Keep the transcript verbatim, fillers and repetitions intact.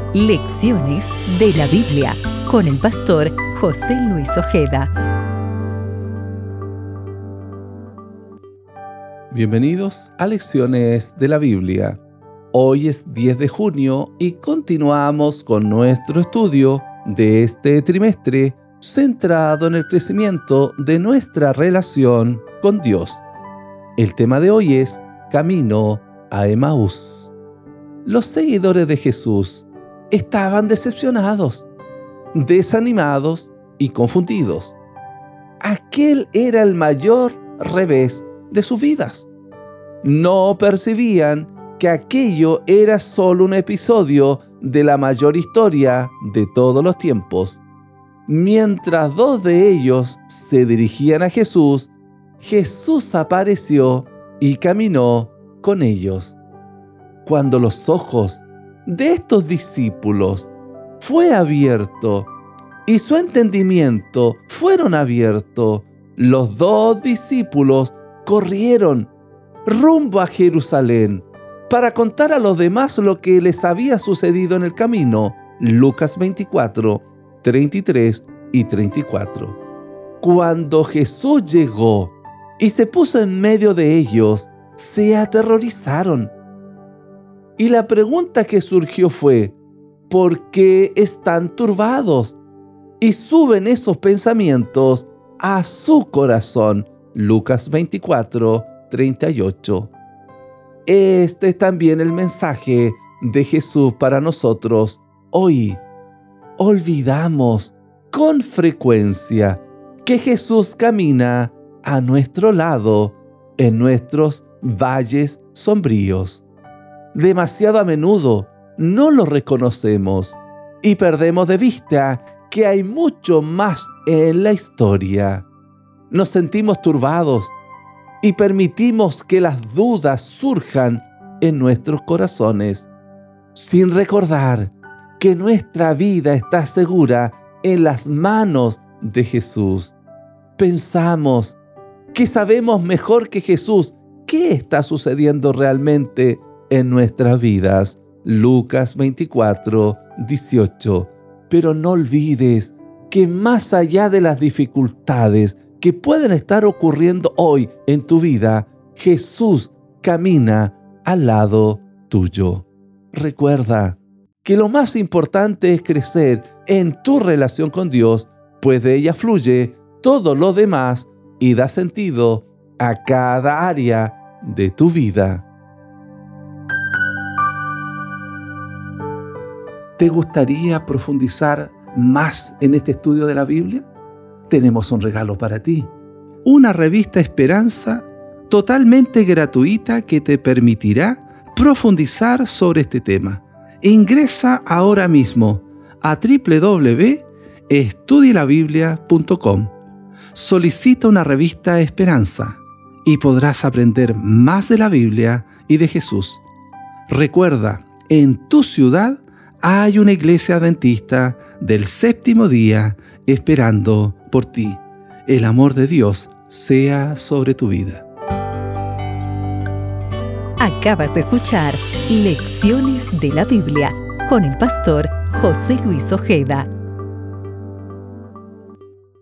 Lecciones de la Biblia con el pastor José Luis Ojeda. Bienvenidos a Lecciones de la Biblia. Hoy es diez de junio y continuamos con nuestro estudio de este trimestre centrado en el crecimiento de nuestra relación con Dios. El tema de hoy es Camino a Emaús. Los seguidores de Jesús estaban decepcionados, desanimados y confundidos. Aquel era el mayor revés de sus vidas. No percibían que aquello era solo un episodio de la mayor historia de todos los tiempos. Mientras dos de ellos se dirigían a Jesús, Jesús apareció y caminó con ellos. Cuando los ojos de estos discípulos fue abierto y su entendimiento fueron abiertos, los dos discípulos corrieron rumbo a Jerusalén para contar a los demás lo que les había sucedido en el camino. Lucas veinticuatro, treinta y tres y treinta y cuatro. Cuando Jesús llegó y se puso en medio de ellos, se aterrorizaron. Y la pregunta que surgió fue: ¿por qué están turbados? Y suben esos pensamientos a su corazón. Lucas veinticuatro, treinta y ocho. Este es también el mensaje de Jesús para nosotros hoy. Olvidamos con frecuencia que Jesús camina a nuestro lado en nuestros valles sombríos. Demasiado a menudo no lo reconocemos y perdemos de vista que hay mucho más en la historia. Nos sentimos turbados y permitimos que las dudas surjan en nuestros corazones, sin recordar que nuestra vida está segura en las manos de Jesús. Pensamos que sabemos mejor que Jesús qué está sucediendo realmente en nuestras vidas. Lucas veinticuatro, dieciocho. Pero no olvides que más allá de las dificultades que pueden estar ocurriendo hoy en tu vida, Jesús camina al lado tuyo. Recuerda que lo más importante es crecer en tu relación con Dios, pues de ella fluye todo lo demás y da sentido a cada área de tu vida. ¿Te gustaría profundizar más en este estudio de la Biblia? Tenemos un regalo para ti. Una revista Esperanza totalmente gratuita que te permitirá profundizar sobre este tema. Ingresa ahora mismo a doble u doble u doble u punto estudie la biblia punto com. Solicita una revista Esperanza y podrás aprender más de la Biblia y de Jesús. Recuerda, en tu ciudad hay una iglesia adventista del séptimo día esperando por ti. El amor de Dios sea sobre tu vida. Acabas de escuchar Lecciones de la Biblia con el pastor José Luis Ojeda.